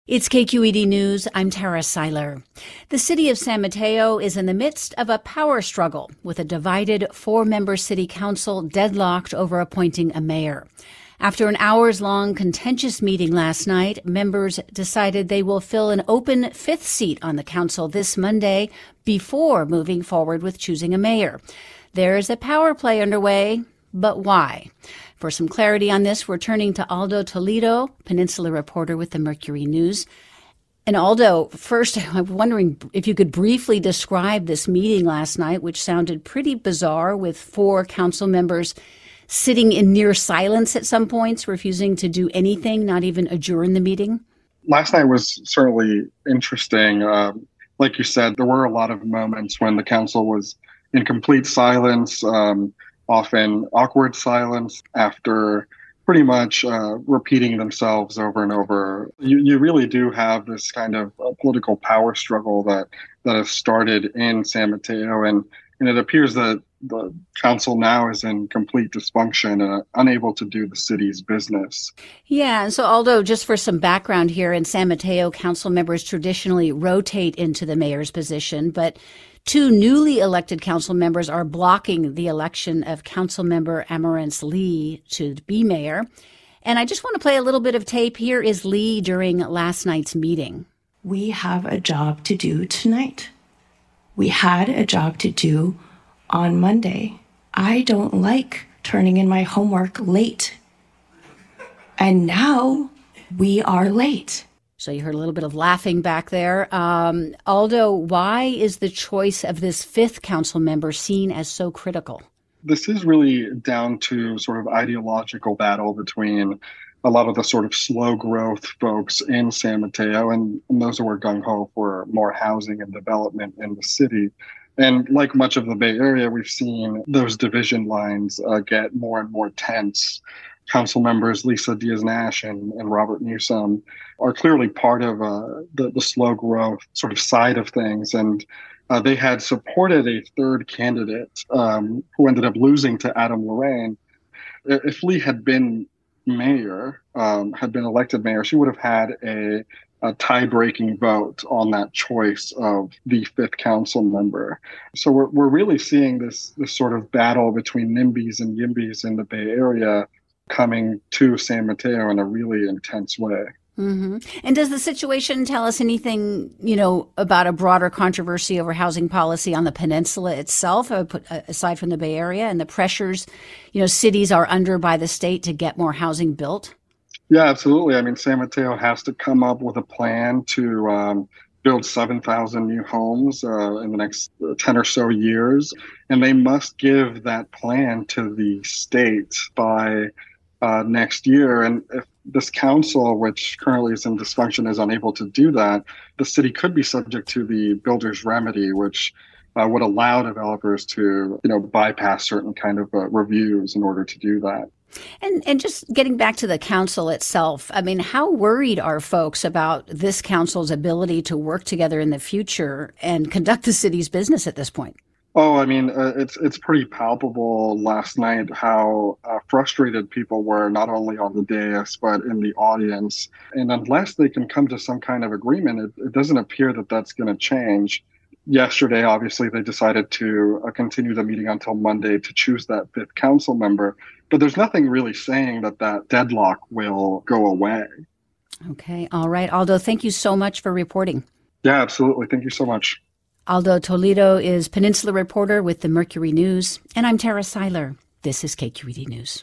It's KQED News. I'm Tara Seiler. The city of San Mateo is in the midst of a power struggle with a divided four-member city council deadlocked over appointing a mayor. After an hours-long contentious meeting last night, members decided they will fill an open fifth seat on the council this Monday before moving forward with choosing a mayor. There's a power play underway, but why? For some clarity on this, we're turning to Aldo Toledo, Peninsula reporter with the Mercury News. And Aldo, first, I'm wondering if you could briefly describe this meeting last night, which sounded pretty bizarre, with four council members sitting in near silence at some points, refusing to do anything, not even adjourn the meeting. Last night was certainly interesting. Like you said, there were a lot of moments when the council was in complete silence, often awkward silence after pretty much repeating themselves over and over. You really do have this kind of political power struggle that has started in San Mateo, and it appears that the council now is in complete dysfunction, unable to do the city's business. Yeah, and so Aldo, just for some background here, in San Mateo, council members traditionally rotate into the mayor's position, but two newly elected council members are blocking the election of council member Amarance Lee to be mayor. And I just want to play a little bit of tape. Here is Lee during last night's meeting. We have a job to do tonight. We had a job to do on Monday. I don't like turning in my homework late. And now we are late. So you heard a little bit of laughing back there. Aldo, why is the choice of this fifth council member seen as so critical? This is really down to sort of ideological battle between a lot of the sort of slow growth folks in San Mateo and those who are gung-ho for more housing and development in the city. And like much of the Bay Area, we've seen those division lines get more and more tense. Council members Lisa Diaz-Nash and Robert Newsom are clearly part of the slow growth sort of side of things. And they had supported a third candidate who ended up losing to Adam Lorraine. If Lee had been mayor, had been elected mayor, she would have had a tie-breaking vote on that choice of the fifth council member. So we're really seeing this sort of battle between NIMBYs and YIMBYs in the Bay Area coming to San Mateo in a really intense way. Mm-hmm. And does the situation tell us anything, about a broader controversy over housing policy on the peninsula itself, aside from the Bay Area and the pressures, cities are under by the state to get more housing built? Yeah, absolutely. I mean, San Mateo has to come up with a plan to build 7,000 new homes in the next 10 or so years. And they must give that plan to the state by next year. And if this council, which currently is in dysfunction, is unable to do that, the city could be subject to the builder's remedy, which would allow developers to, bypass certain kind of reviews in order to do that. And just getting back to the council itself, I mean, how worried are folks about this council's ability to work together in the future and conduct the city's business at this point? Oh, I mean, it's pretty palpable last night how frustrated people were, not only on the dais, but in the audience. And unless they can come to some kind of agreement, it doesn't appear that that's going to change. Yesterday, obviously, they decided to continue the meeting until Monday to choose that fifth council member. But there's nothing really saying that deadlock will go away. Okay. All right. Aldo, thank you so much for reporting. Yeah, absolutely. Thank you so much. Aldo Toledo is Peninsula reporter with the Mercury News, and I'm Tara Seiler. This is KQED News.